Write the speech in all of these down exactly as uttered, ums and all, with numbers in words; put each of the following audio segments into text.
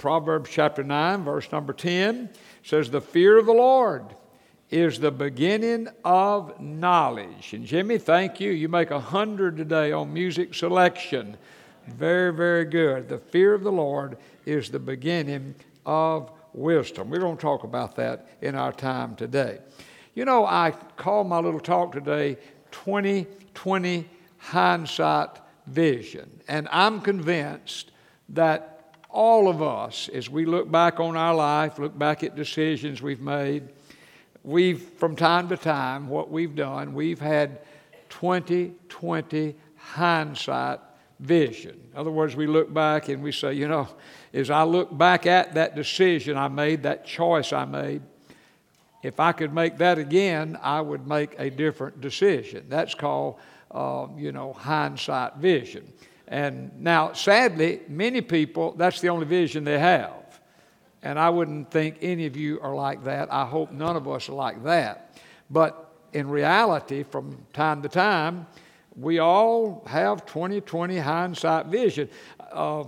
Proverbs chapter nine, verse number ten. It says, the fear of the Lord is the beginning of knowledge. And Jimmy, thank you. You make a hundred today on music selection. Very, very good. The fear of the Lord is the beginning of wisdom. We're going to talk about that in our time today. You know, I call my little talk today twenty twenty Hindsight Vision. And I'm convinced that all of us, as we look back on our life, look back at decisions we've made, we've, from time to time, what we've done, we've had twenty twenty hindsight vision. In other words, we look back and we say, you know, as I look back at that decision I made, that choice I made, if I could make that again, I would make a different decision. That's called, uh, you know, hindsight vision. And now, sadly, many people, that's the only vision they have. And I wouldn't think any of you are like that. I hope none of us are like that. But in reality, from time to time, we all have twenty twenty hindsight vision. Uh,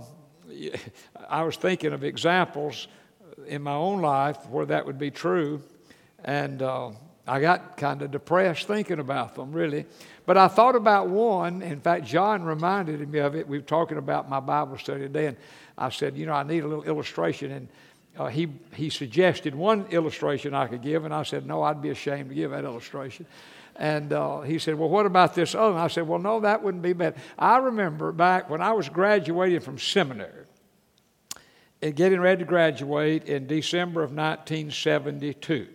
I was thinking of examples in my own life where that would be true. And uh, I got kind of depressed thinking about them, really. But I thought about one. In fact, John reminded me of it. We were talking about my Bible study today, and I said, you know, I need a little illustration. And uh, he, he suggested one illustration I could give, and I said, no, I'd be ashamed to give that illustration. And uh, he said, well, what about this other? And I said, well, no, that wouldn't be bad. I remember back when I was graduating from seminary, and getting ready to graduate in December of nineteen seventy-two.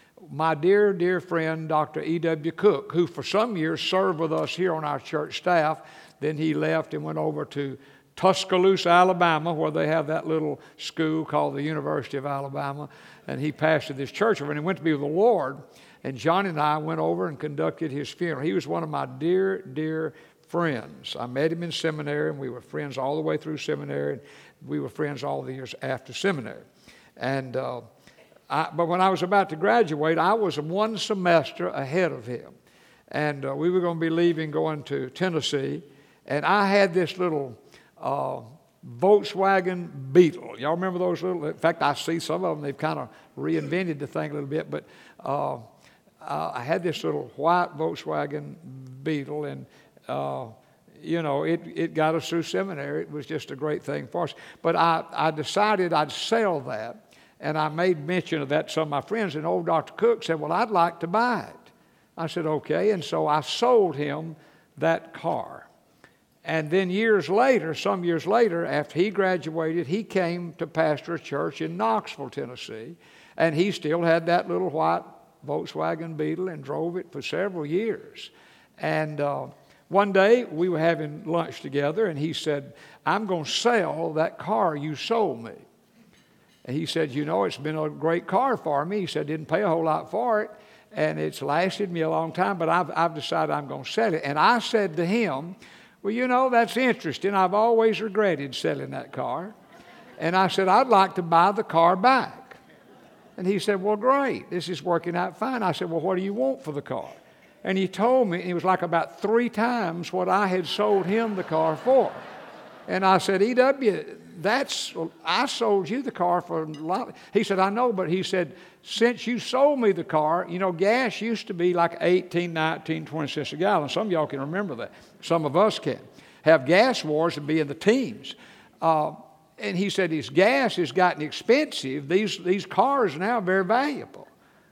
My dear, dear friend, Doctor E W Cook, who for some years served with us here on our church staff, then he left and went over to Tuscaloosa, Alabama, where they have that little school called the University of Alabama, and he pastored this church over, and he went to be with the Lord, and John and I went over and conducted his funeral. He was one of my dear, dear friends. I met him in seminary, and we were friends all the way through seminary, and we were friends all the years after seminary. And uh, I, but when I was about to graduate, I was one semester ahead of him. And uh, we were going to be leaving, going to Tennessee. And I had this little uh, Volkswagen Beetle. Y'all remember those little? In fact, I see some of them. They've kind of reinvented the thing a little bit. But uh, uh, I had this little white Volkswagen Beetle. And, uh, you know, it, it got us through seminary. It was just a great thing for us. But I, I decided I'd sell that. And I made mention of that to some of my friends, and old Doctor Cook said, well, I'd like to buy it. I said, okay. And so I sold him that car. And then years later, some years later, after he graduated, he came to pastor a church in Knoxville, Tennessee. And he still had that little white Volkswagen Beetle and drove it for several years. And uh, one day we were having lunch together, and he said, I'm going to sell that car you sold me. And he said, you know, it's been a great car for me. He said, didn't pay a whole lot for it, and it's lasted me a long time, but I've, I've decided I'm going to sell it. And I said to him, well, you know, that's interesting. I've always regretted selling that car. And I said, I'd like to buy the car back. And he said, well, great. This is working out fine. I said, well, what do you want for the car? And he told me, it was like about three times what I had sold him the car for. And I said, E W, that's, I sold you the car for a lot. He said, I know, but he said, since you sold me the car, you know, gas used to be like eighteen, nineteen, twenty cents a gallon. Some of y'all can remember that. Some of us can. Have gas wars and be in the teens. Uh, and he said, his gas has gotten expensive. These, these cars now are very valuable.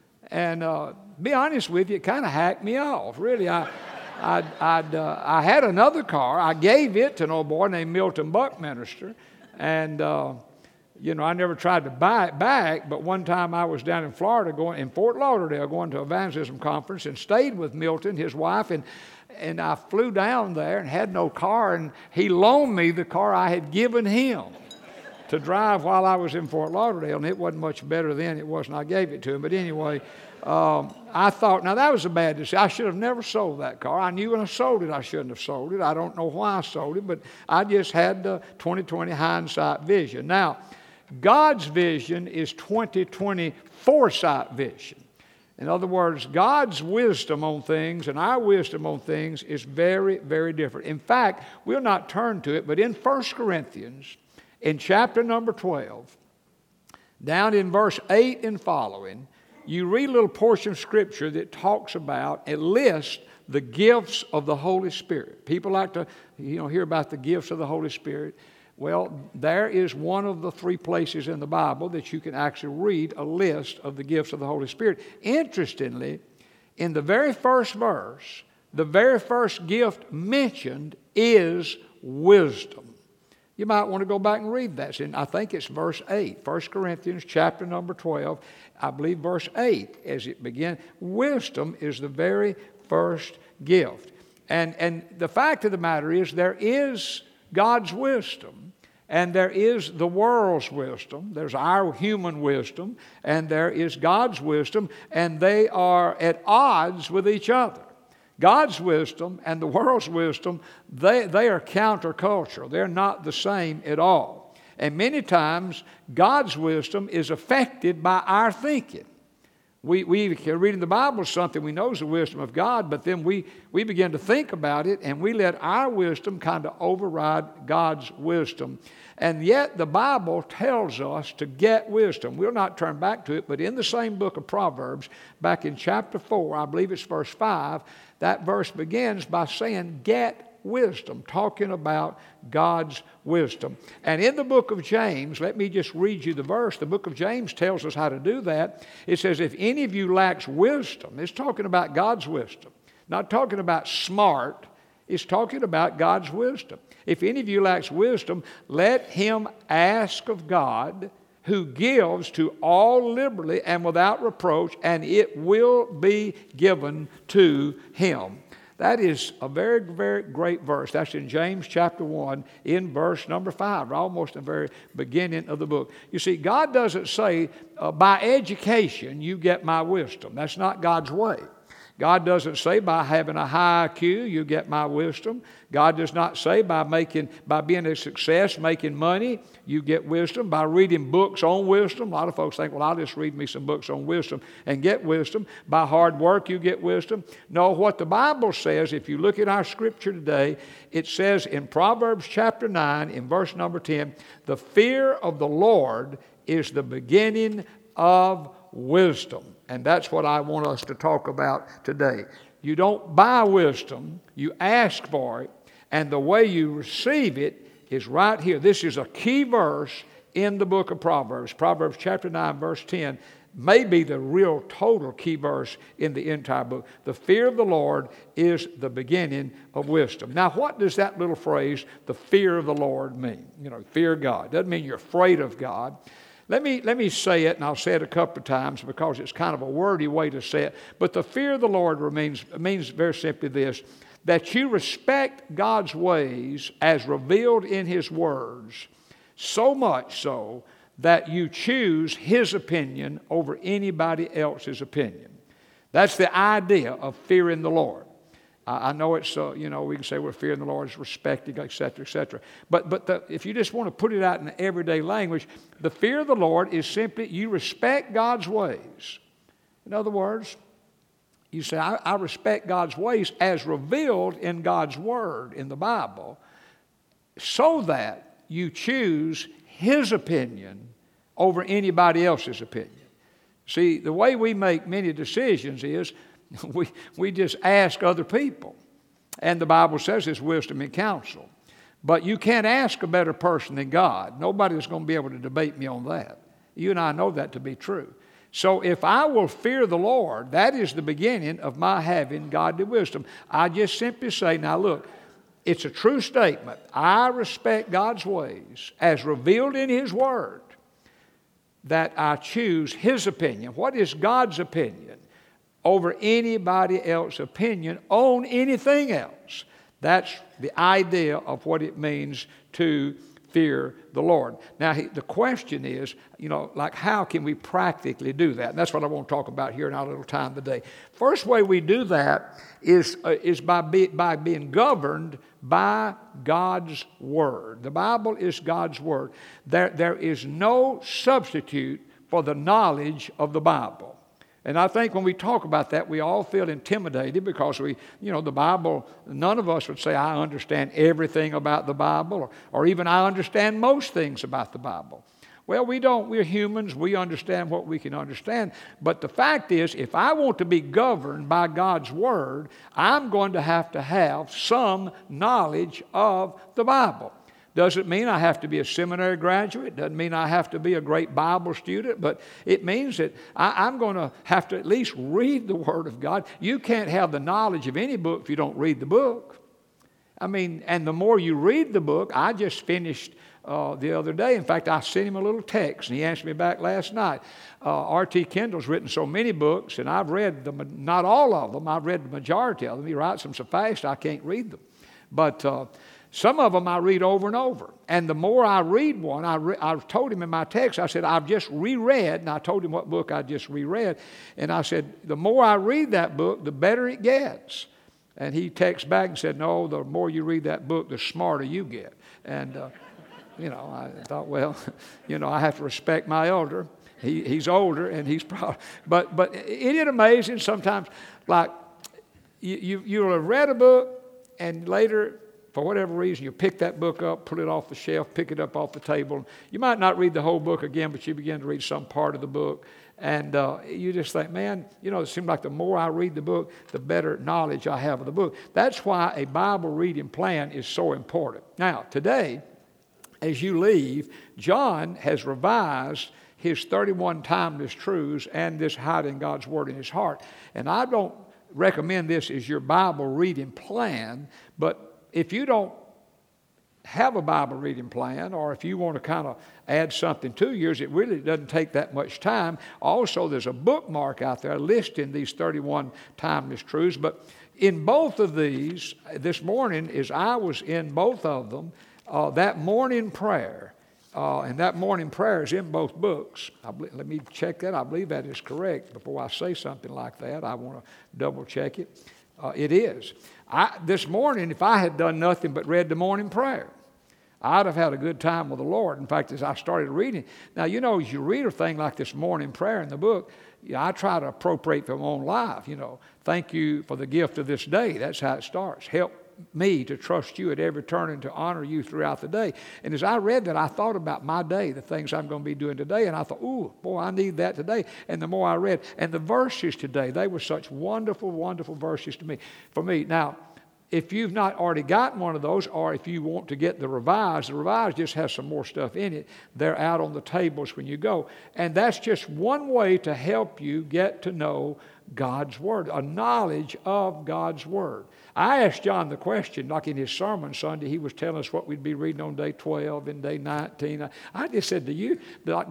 And uh, be honest with you, it kind of hacked me off. Really, I... I'd, I'd, uh, I had another car. I gave it to an old boy named Milton Buckminster. And, uh, you know, I never tried to buy it back. But one time I was down in Florida, going in Fort Lauderdale, going to a evangelism conference, and stayed with Milton, his wife. And, and I flew down there and had no car. And he loaned me the car I had given him to drive while I was in Fort Lauderdale. And it wasn't much better then. It wasn't. I gave it to him. But anyway... Um, I thought, now that was a bad decision. I should have never sold that car. I knew when I sold it, I shouldn't have sold it. I don't know why I sold it, but I just had the twenty twenty hindsight vision. Now, God's vision is twenty twenty foresight vision. In other words, God's wisdom on things and our wisdom on things is very, very different. In fact, we'll not turn to it, but in First Corinthians, In chapter number twelve, down in verse eight and following, you read a little portion of Scripture that talks about, it lists the gifts of the Holy Spirit. People like to, you know, hear about the gifts of the Holy Spirit. Well, there is one of the three places in the Bible that you can actually read a list of the gifts of the Holy Spirit. Interestingly, in the very first verse, the very first gift mentioned is wisdom. You might want to go back and read that. And I think it's verse eight, First Corinthians chapter number twelve, I believe verse eight, as it begins. Wisdom is the very first gift. And, and the fact of the matter is there is God's wisdom, and there is the world's wisdom. There's our human wisdom, and there is God's wisdom, and they are at odds with each other. God's wisdom and the world's wisdom, they, they are countercultural. They're not the same at all. And many times, God's wisdom is affected by our thinking. We, we can read in the Bible something we know is the wisdom of God, but then we, we begin to think about it, and we let our wisdom kind of override God's wisdom. And yet the Bible tells us to get wisdom. We'll not turn back to it, but in the same book of Proverbs, back in chapter four, I believe it's verse five, that verse begins by saying, get wisdom, talking about God's wisdom. And in the book of James, let me just read you the verse. The book of James tells us how to do that. It says, if any of you lacks wisdom, it's talking about God's wisdom, not talking about smart, it's talking about God's wisdom. If any of you lacks wisdom, let him ask of God, who gives to all liberally and without reproach, and it will be given to him. That is a very, very great verse. That's in James chapter one, in verse number five, almost the very beginning of the book. You see, God doesn't say, uh, by education you get my wisdom. That's not God's way. God doesn't say by having a high I Q you get my wisdom. God does not say by making, by being a success, making money, you get wisdom. By reading books on wisdom. A lot of folks think, well, I'll just read me some books on wisdom and get wisdom. By hard work you get wisdom. No, what the Bible says, if you look at our scripture today, it says in Proverbs chapter nine, in verse number ten, the fear of the Lord is the beginning of wisdom. And that's what I want us to talk about today. You don't buy wisdom, you ask for it, and the way you receive it is right here. This is a key verse in the book of Proverbs. Proverbs chapter nine, verse ten, may be the real total key verse in the entire book. The fear of the Lord is the beginning of wisdom. Now, what does that little phrase, the fear of the Lord, mean? You know, fear God. Doesn't mean you're afraid of God. Let me, let me say it, and I'll say it a couple of times because it's kind of a wordy way to say it. But the fear of the Lord remains, means very simply this, that you respect God's ways as revealed in His words, so much so that you choose His opinion over anybody else's opinion. That's the idea of fearing the Lord. I know it's, uh, you know, we can say we're fearing the Lord is respecting, et cetera, et cetera. But, but the, if you just want to put it out in everyday language, the fear of the Lord is simply you respect God's ways. In other words, you say, I, I respect God's ways as revealed in God's Word in the Bible, so that you choose His opinion over anybody else's opinion. See, the way we make many decisions is We, we just ask other people. And the Bible says it's wisdom and counsel. But you can't ask a better person than God. Nobody's going to be able to debate me on that. You and I know that to be true. So if I will fear the Lord, that is the beginning of my having godly wisdom. I just simply say, now look, it's a true statement. I respect God's ways as revealed in His Word, that I choose His opinion. What is God's opinion over anybody else's opinion on anything else? That's the idea of what it means to fear the Lord. Now, he, the question is, you know, like how can we practically do that? And that's what I want to talk about here in our little time today. First way we do that is, uh, is by, be, by being governed by God's Word. The Bible is God's Word. There, there is no substitute for the knowledge of the Bible. And I think when we talk about that, we all feel intimidated because we, you know, the Bible, none of us would say, I understand everything about the Bible, or, or even I understand most things about the Bible. Well, we don't. We're humans. We understand what we can understand. But the fact is, if I want to be governed by God's Word, I'm going to have to have some knowledge of the Bible. Doesn't mean I have to be a seminary graduate. Doesn't mean I have to be a great Bible student. But it means that I, I'm going to have to at least read the Word of God. You can't have the knowledge of any book if you don't read the book. I mean, and the more you read the book, I just finished uh, the other day. In fact, I sent him a little text, and he answered me back last night. Uh, R T Kendall's written so many books, and I've read them, not all of them. I've read the majority of them. He writes them so fast I can't read them. But uh, some of them I read over and over. And the more I read one, I re- I told him in my text, I said, I've just reread, and I told him what book I just reread. And I said, the more I read that book, the better it gets. And he texted back and said, no, the more you read that book, the smarter you get. And, uh, you know, I thought, well, you know, I have to respect my elder. He, he's older, and he's probably, but, but isn't it amazing sometimes, like, you, you, you'll have read a book, and later, for whatever reason, you pick that book up, pull it off the shelf, pick it up off the table. You might not read the whole book again, but you begin to read some part of the book. And uh, you just think, man, you know, it seems like the more I read the book, the better knowledge I have of the book. That's why a Bible reading plan is so important. Now, today, as you leave, John has revised his thirty-one timeless truths and this hiding God's Word in his heart. And I don't recommend this as your Bible reading plan, but if you don't have a Bible reading plan, or if you want to kind of add something to yours, it really doesn't take that much time. Also, there's a bookmark out there listing these thirty-one timeless truths. But in both of these, this morning, as I was in both of them, uh, that morning prayer, uh, and that morning prayer is in both books. I believe, let me check that. I believe that is correct. Before I say something like that, I want to double check it. Uh, it is. I, this morning, if I had done nothing but read the morning prayer, I'd have had a good time with the Lord. In fact, as I started reading, now, you know, as you read a thing like this morning prayer in the book, you know, I try to appropriate for my own life, you know. Thank you for the gift of this day. That's how it starts. Help me to trust you at every turn and to honor you throughout the day. And as I read that, I thought about my day, the things I'm going to be doing today, and I thought, ooh, boy, I need that today. And the more I read, and the verses today, they were such wonderful, wonderful verses to me, for me. Now, if you've not already gotten one of those, or if you want to get the revised, the revised just has some more stuff in it. They're out on the tables when you go. And that's just one way to help you get to know God's Word, a knowledge of God's Word. I asked John the question, like in his sermon Sunday, he was telling us what we'd be reading on day twelve and day nineteen. I just said, do you,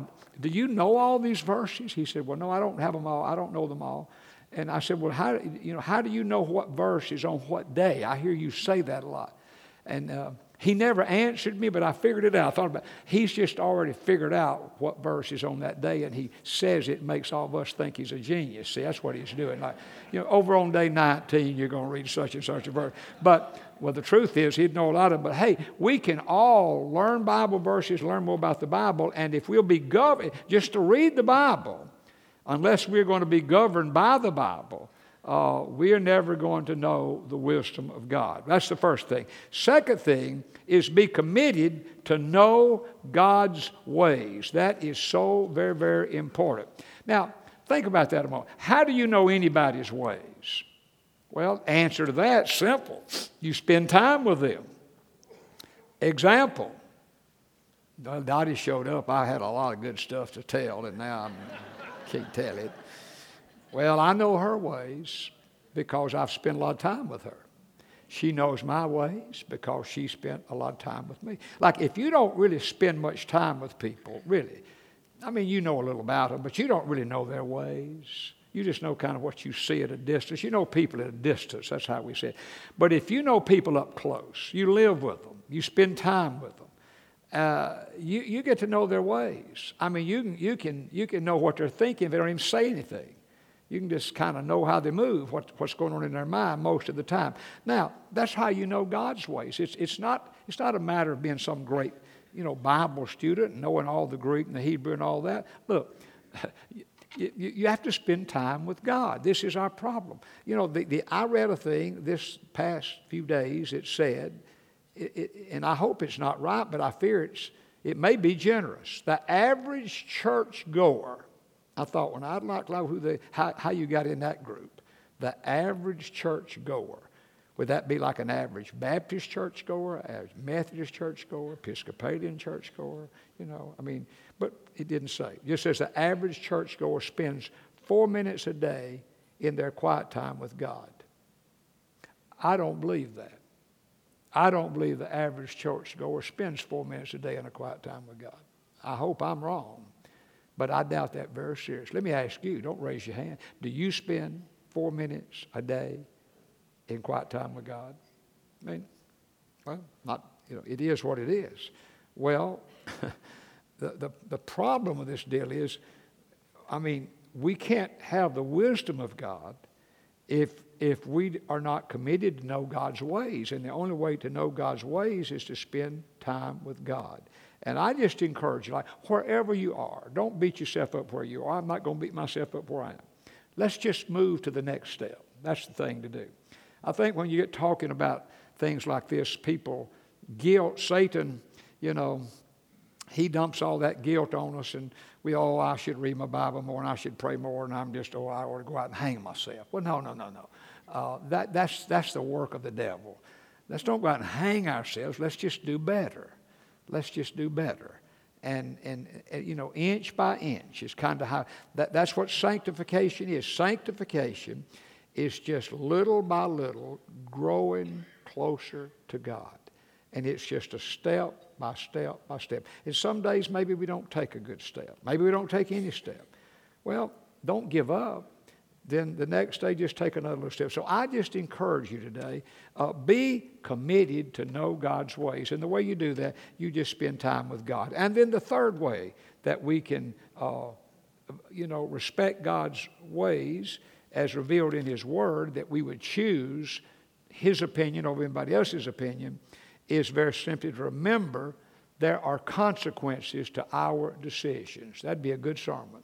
do you know all these verses? He said, well, no, I don't have them all. I don't know them all. And I said, well, how, you know, how do you know what verse is on what day? I hear you say that a lot. And uh, he never answered me, but I figured it out. I thought about it. He's just already figured out what verse is on that day, and he says it makes all of us think he's a genius. See, that's what he's doing. Like, you know, over on day nineteen, you're going to read such and such a verse. But, well, the truth is, he'd know a lot of it. But, hey, we can all learn Bible verses, learn more about the Bible, and if we'll be governed, just to read the Bible, unless we're going to be governed by the Bible, uh, we're never going to know the wisdom of God. That's the first thing. Second thing is be committed to know God's ways. That is so very, very important. Now, think about that a moment. How do you know anybody's ways? Well, answer to that, simple. You spend time with them. Example. Dottie showed up. I had a lot of good stuff to tell, and now I'm... can't tell it. Well, I know her ways because I've spent a lot of time with her. She knows my ways because she spent a lot of time with me. Like, if you don't really spend much time with people, really, I mean, you know a little about them, but you don't really know their ways. You just know kind of what you see at a distance. You know people at a distance. That's how we say it. But if you know people up close, you live with them, you spend time with them, Uh, you, you get to know their ways. I mean, you can, you can, you can know what they're thinking. They don't even say anything. You can just kind of know how they move, what, what's going on in their mind most of the time. Now, that's how you know God's ways. It's, it's, not, it's not a matter of being some great, you know, Bible student, knowing all the Greek and the Hebrew and all that. Look, You, you have to spend time with God. This is our problem. You know, the, the, I read a thing this past few days. It said, it, it, and I hope it's not right, but I fear it's, it may be generous. The average church goer, I thought, well, I'd like to know who they, how, how you got in that group. The average church goer. Would that be like an average Baptist church goer, average Methodist church goer, Episcopalian church goer? You know, I mean, but it didn't say. It just says the average church goer spends four minutes a day in their quiet time with God. I don't believe that. I don't believe the average church goer spends four minutes a day in a quiet time with God. I hope I'm wrong, but I doubt that very seriously. Let me ask you, don't raise your hand. Do you spend four minutes a day in quiet time with God? I mean, well, not, you know, it is what it is. Well, the, the, the problem with this deal is, I mean, we can't have the wisdom of God if, if we are not committed to know God's ways. And the only way to know God's ways is to spend time with God. And I just encourage you, like, wherever you are, don't beat yourself up where you are. I'm not going to beat myself up where I am. Let's just move to the next step. That's the thing to do. I think when you get talking about things like this, people, guilt, Satan, you know, he dumps all that guilt on us, and we, oh, I should read my Bible more, and I should pray more, and I'm just, oh, I ought to go out and hang myself. Well, no, no, no, no. Uh, that, that's, that's the work of the devil. Let's don't go out and hang ourselves. Let's just do better. Let's just do better. And, and, and you know, inch by inch is kind of how, that, that's what sanctification is. Sanctification is just little by little growing closer to God. And it's just a step by step by step. And some days maybe we don't take a good step. Maybe we don't take any step. Well, don't give up. Then the next day just take another little step. So I just encourage you today, uh, be committed to know God's ways. And the way you do that, you just spend time with God. And then the third way that we can, uh, you know, respect God's ways as revealed in His Word, that we would choose His opinion over anybody else's opinion, is very simply to remember there are consequences to our decisions. That'd be a good sermon.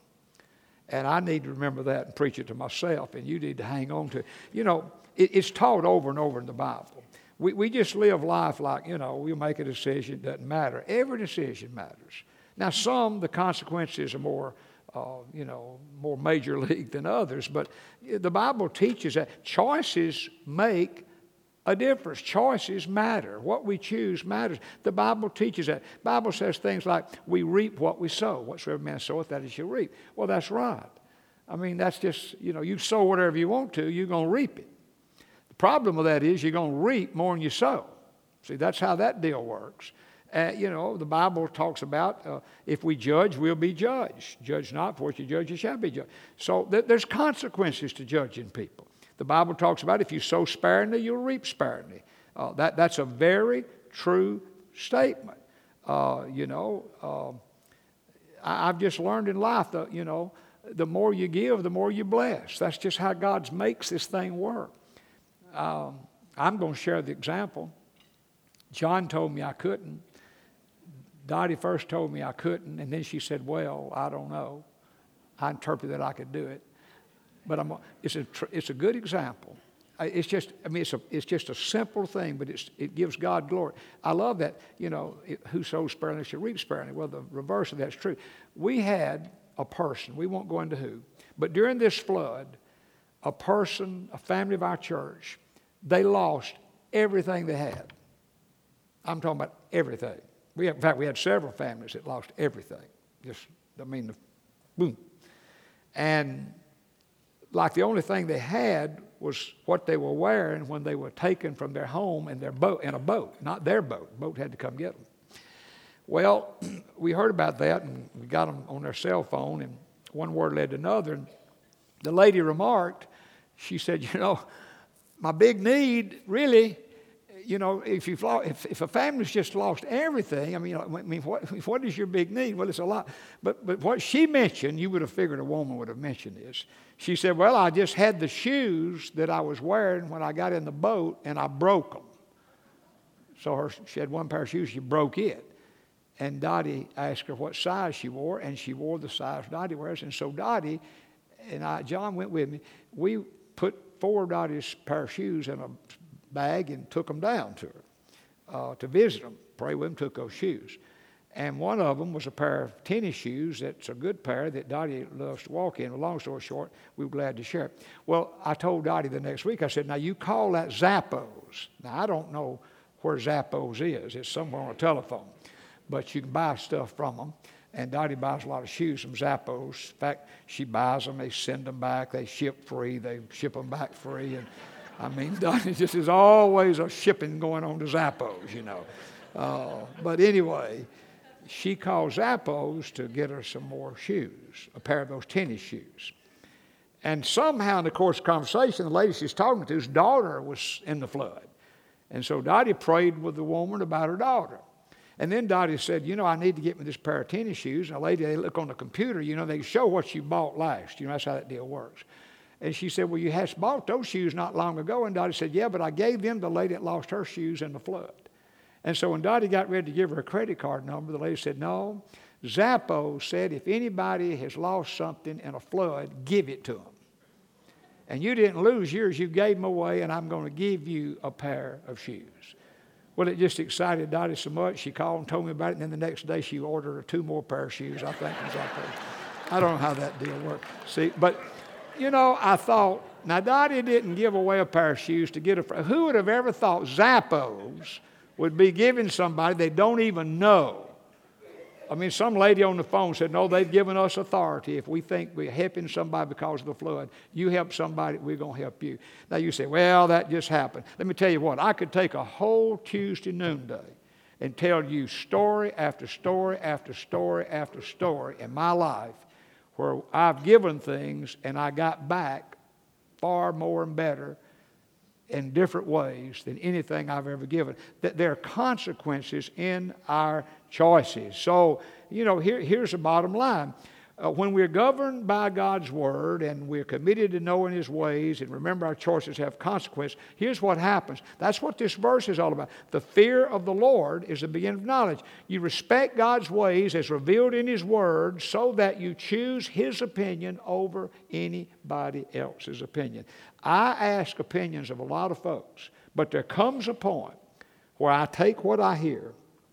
And I need to remember that and preach it to myself, and you need to hang on to it. You know, it, it's taught over and over in the Bible. We, we just live life like, you know, we'll make a decision, it doesn't matter. Every decision matters. Now, some, the consequences are more Uh, you know, more major league than others. But the Bible teaches that choices make a difference. Choices matter. What we choose matters. The Bible teaches that. The Bible says things like, we reap what we sow. Whatsoever man soweth, that he shall reap. Well, that's right. I mean, that's just, you know, you sow whatever you want to, you're going to reap it. The problem with that is you're going to reap more than you sow. See, that's how that deal works. Uh, you know, the Bible talks about uh, if we judge, we'll be judged. Judge not, for what you judge, you shall be judged. So th- there's consequences to judging people. The Bible talks about if you sow sparingly, you'll reap sparingly. Uh, that, that's a very true statement. Uh, you know, uh, I, I've just learned in life that, you know, the more you give, the more you bless. That's just how God makes this thing work. Um, I'm going to share the example. John told me I couldn't. Dottie first told me I couldn't, and then she said, well, I don't know. I interpreted that I could do it. But I'm, it's, a, it's a good example. It's just, I mean, it's, a, it's just a simple thing, but it's, it gives God glory. I love that, you know, it, who sows sparingly shall reap sparingly. Well, the reverse of that's true. We had a person, we won't go into who, but during this flood, a person, a family of our church, they lost everything they had. I'm talking about everything. We had, in fact, we had several families that lost everything. Just, I mean, the, boom. And like the only thing they had was what they were wearing when they were taken from their home in their boat, in a boat, not their boat. The boat had to come get them. Well, we heard about that, and we got them on their cell phone, and one word led to another. And the lady remarked, she said, you know, my big need really, you know, if you've lost, if, if a family's just lost everything, I mean, I mean, what what is your big need? Well, it's a lot. But but what she mentioned, you would have figured a woman would have mentioned this. She said, well, I just had the shoes that I was wearing when I got in the boat, and I broke them. So her, she had one pair of shoes, she broke it. And Dottie asked her what size she wore, and she wore the size Dottie wears. And so Dottie and I, John went with me, we put four of Dottie's pair of shoes in a bag and took them down to her uh, to visit them. Pray with them, took those shoes. And one of them was a pair of tennis shoes that's a good pair that Dottie loves to walk in. Well, long story short, we were glad to share it. Well, I told Dottie the next week, I said, now you call that Zappos. Now, I don't know where Zappos is. It's somewhere on a telephone. But you can buy stuff from them. And Dottie buys a lot of shoes from Zappos. In fact, she buys them. They send them back. They ship free. They ship them back free. And I mean, Dottie just is always a shipping going on to Zappos, you know. Uh, but anyway, she called Zappos to get her some more shoes, a pair of those tennis shoes. And somehow in the course of conversation, the lady she's talking to's daughter was in the flood. And so Dottie prayed with the woman about her daughter. And then Dottie said, you know, I need to get me this pair of tennis shoes. And a lady, they look on the computer, you know, they show what you bought last. You know, that's how that deal works. And she said, well, you had bought those shoes not long ago. And Dottie said, yeah, but I gave them to the lady that lost her shoes in the flood. And so when Dottie got ready to give her a credit card number, the lady said, no, Zappos said if anybody has lost something in a flood, give it to them. And you didn't lose yours, you gave them away, and I'm going to give you a pair of shoes. Well, it just excited Dottie so much, she called and told me about it, and then the next day she ordered two more pair of shoes, I think. I don't know how that deal worked. See, but, you know, I thought, now Dottie didn't give away a pair of shoes to get a friend. Who would have ever thought Zappos would be giving somebody they don't even know? I mean, some lady on the phone said, no, they've given us authority. If we think we're helping somebody because of the flood, you help somebody, we're going to help you. Now you say, well, that just happened. Let me tell you what, I could take a whole Tuesday noonday and tell you story after story after story after story in my life where I've given things and I got back far more and better in different ways than anything I've ever given. That there are consequences in our choices. So, you know, here, here's the bottom line. Uh, when we're governed by God's Word and we're committed to knowing His ways, and remember our choices have consequence, here's what happens. That's what this verse is all about. The fear of the Lord is the beginning of knowledge. You respect God's ways as revealed in His Word so that you choose His opinion over anybody else's opinion. I ask opinions of a lot of folks, but there comes a point where I take what I hear,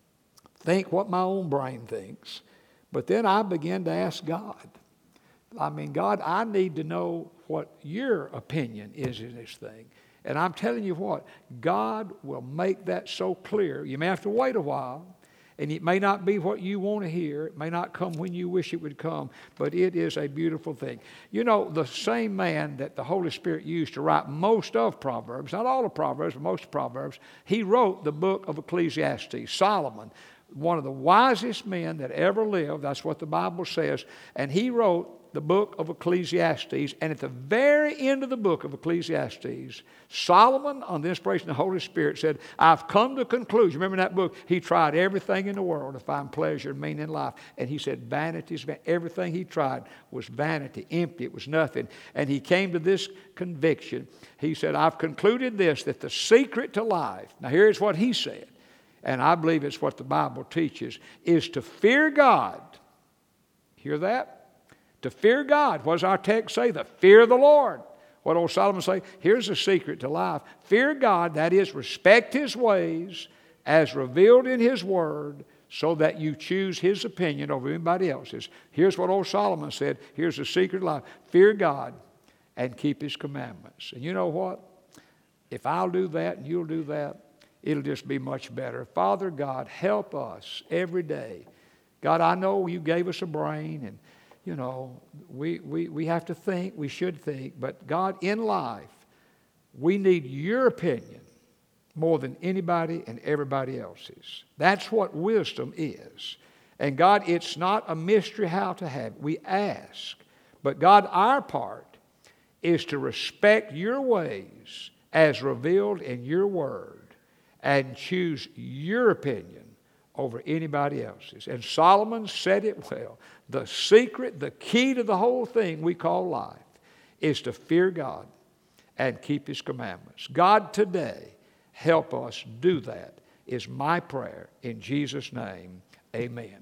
think what my own brain thinks, but then I begin to ask God. I mean, God, I need to know what your opinion is in this thing. And I'm telling you what, God will make that so clear. You may have to wait a while, and it may not be what you want to hear. It may not come when you wish it would come, but it is a beautiful thing. You know, the same man that the Holy Spirit used to write most of Proverbs, not all of Proverbs, but most of Proverbs, he wrote the book of Ecclesiastes, Solomon, one of the wisest men that ever lived. That's what the Bible says. And he wrote the book of Ecclesiastes. And at the very end of the book of Ecclesiastes, Solomon, on the inspiration of the Holy Spirit, said, I've come to a conclusion. Remember in that book, he tried everything in the world to find pleasure and meaning in life. And he said, vanity is vanity. Everything he tried was vanity, empty. It was nothing. And he came to this conviction. He said, I've concluded this, that the secret to life, now here's what he said, and I believe it's what the Bible teaches, is to fear God. Hear that? To fear God. What does our text say? The fear of the Lord. What old Solomon say? Here's the secret to life. Fear God, that is, respect His ways as revealed in His Word so that you choose His opinion over anybody else's. Here's what old Solomon said. Here's the secret to life. Fear God and keep His commandments. And you know what? If I'll do that and you'll do that, it'll just be much better. Father God, help us every day. God, I know you gave us a brain, and, you know, we, we, we have to think, we should think, but God, in life, we need your opinion more than anybody and everybody else's. That's what wisdom is. And God, it's not a mystery how to have it. We ask. But God, our part is to respect your ways as revealed in your word, and choose your opinion over anybody else's. And Solomon said it well. The secret, the key to the whole thing we call life is to fear God and keep His commandments. God, today, help us do that, is my prayer in Jesus' name. Amen.